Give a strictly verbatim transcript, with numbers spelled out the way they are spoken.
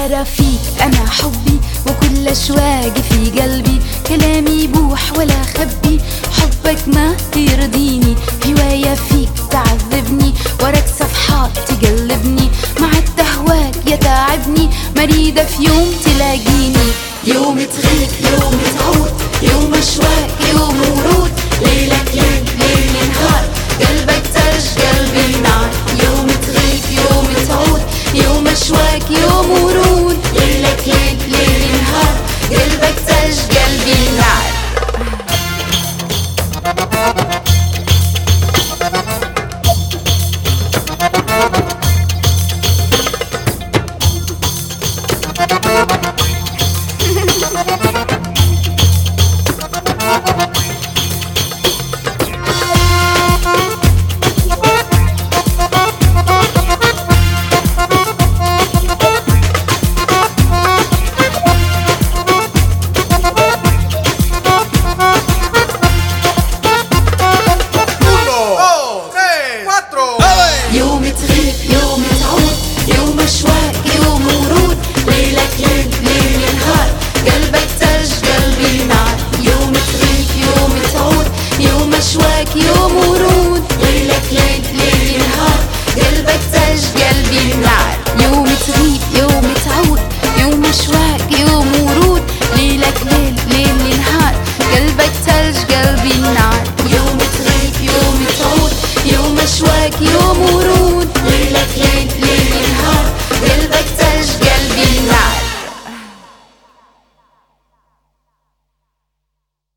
ترى فيك أنا حبي وكل أشواقي في قلبي، كلامي بوح ولا خبي، حبك ما يرضيني، هواية فيك تعذبني، وراك صفحات تقلبني، مع التهواك يتعبني، مريدة في يوم تلاقيني. يوم تغيب يوم تعود، يوم أشواق يوم ورود، ليلك ليل ليل نهار، قلبك تلج قلبي نار. يوم تغيب يوم تعود، يوم أشواق يوم ورود، ليلك ليل ليل نهار، قلبك تلج قلبي نار. يوم تغيب يوم تعود، يوم أشواق يوم ورود، ليلك ليل ليل نهار، قلبك تلج قلبي نار. يوم تغيب يوم تعود، يوم أشواق يوم ورود، ليلك ليل ليل نهار، قلبك تلج قلبي نار. يوم تغيب يوم تعود، يوم أشواق يوم ورود، ليلك ليل ليل نهار، قلبك تلج قلبي نار. يوم تغيب يوم تعود، يوم أشواق يوم ورود.